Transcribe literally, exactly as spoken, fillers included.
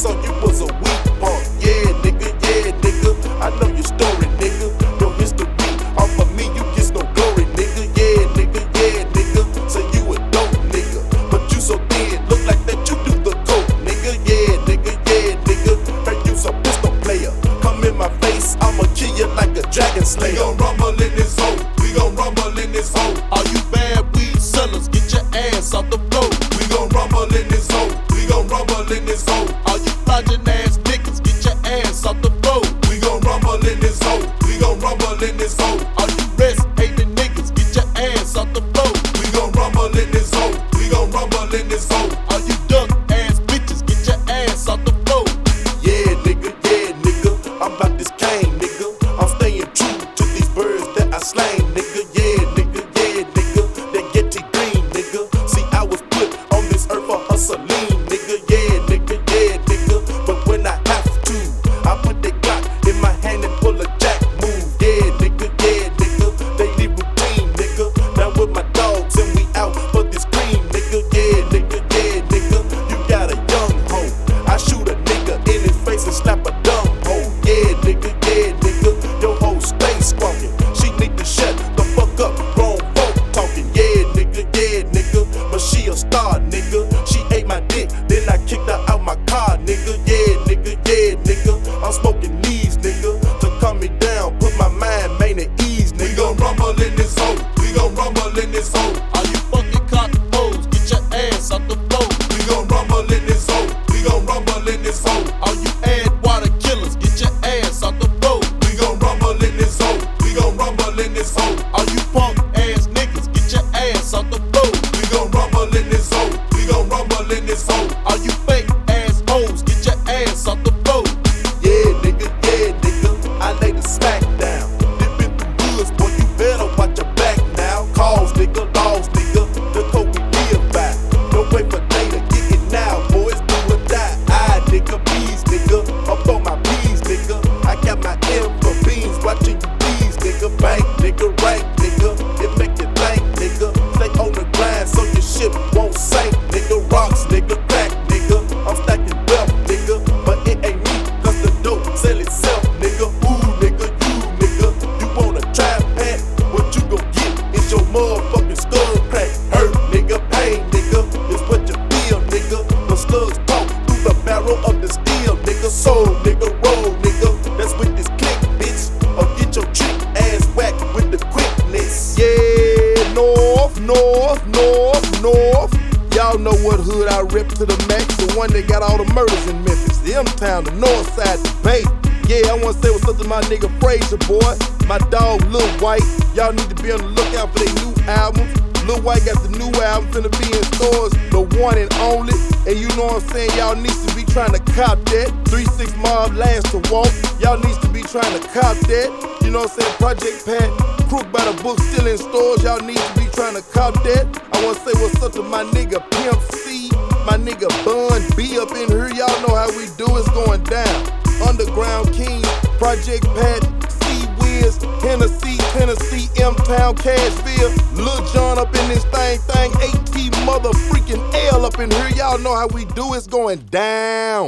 saw you was a weak punk. Yeah, nigga, yeah, nigga. I know your story, nigga. Your history off of me, you get no glory, nigga. Yeah, nigga, yeah, nigga. So you a dope nigga, but you so thin, look like that you do the coke, nigga. Yeah, nigga, yeah, nigga. Heard you some pistol player. Come in my face, I'ma kill you like a dragon slayer. We gon' rumble in this hole. We gon' rumble in this hole. All you bad weed sellers, get your ass off the floor. We gon' rumble in this hole. We gon' rumble in this hole. All you flogging ass niggas, get your ass off the floor. We gon' rumble in this hole. We gon' rumble in this hole. All you rest hating niggas, get your ass off the floor. We gon' rumble in this hole. We gon' rumble in this hole. All you duck ass bitches, get your ass off the floor. Yeah, nigga, yeah, nigga. I'm about this cane, nigga. I'm staying true to these birds that I slain, nigga. Yeah, nigga, yeah, nigga. That get you green, nigga. See, I was put on this earth for hustling, nigga. Yeah, nigga, yeah, nigga. But when I have to, I put the Glock in my hand and pull a jack move. Yeah, nigga, yeah, nigga. Daily routine, nigga. Now with my dogs and we out for this cream, nigga. Yeah, nigga, yeah, nigga. You got a young hoe. I shoot a nigga in his face and slap a dumb hoe. Yeah, nigga, yeah, nigga. Your hoe stay squawking. She need to shut the fuck up. Grown folk talking. Yeah, nigga, yeah, nigga. But she a star, nigga. She ate my dick, then I kicked her out my car, nigga. Yeah, nigga, yeah, nigga. I'm smoking these, nigga, to calm me down, put my mind main at ease, We nigga. gon' rumble in this hole. We gon' rumble in this hole. All you fucking cotton hoes, get your ass off the floor. We gon' rumble in this hole. We gon' rumble in this hole. All you add water killers, get your ass off the floor. We gon' rumble in this hole. We gon' rumble in this hole. All you punk ass niggas, get your ass off the floor. We gon' rumble in this hole. We gon' rumble in this hole. All you fake ass hoes, get your ass off the floor. Yeah, nigga, yeah, nigga. I lay the smack down. Dip in the woods, boy, you better watch your back now. Calls, nigga, laws, nigga. The code we live by. Don't wait for data, get it now, boys, do or die. I, nigga, bees, nigga. Up on my bees, nigga. I got my M for beans, watching you bees, nigga. Bank, nigga, rank, nigga. It make you think, nigga. Stay on the grind so your ship won't sink, nigga. Rocks, nigga, crack, nigga. I'm stacking wealth, nigga. But it ain't me, cause the dope sell itself, nigga. Ooh, nigga, you, nigga. You wanna try pat? What you gon' get is your motherfucking skull crack. Hurt, nigga, pain, nigga. It's what you feel, nigga. The slugs talk through the barrel of the steel, nigga. Soul, nigga, roll, nigga. That's with this click, bitch. Or get your trick ass whacked with the quickness. Yeah, north, north, north, north. Y'all know what hood I rip to the max. The one that got all the murders in Memphis. The M-Town, the north side, the Bay. Yeah, I wanna say what's up to my nigga Frazier, boy. My dog, Lil White. Y'all need to be on the lookout for their new albums. Lil White got the new album finna be in stores, the one and only. And you know what I'm saying, y'all needs to be trying to cop that. three six Mob, Last to Walk. Y'all needs to be trying to cop that. You know what I'm saying, Project Pat, Crook by the Book still in stores. Y'all need to be trying to cop that. I wanna say what's up to my nigga Pimp C, my nigga Bun B up in here. Y'all know how we do, it's going down. Underground King, Project Pat, C-Wiz, Hennessy, Tennessee, M-Town, Cashville, Lil Jon up in this thing, thing, A T mother freaking L up in here. Y'all know how we do, it's going down.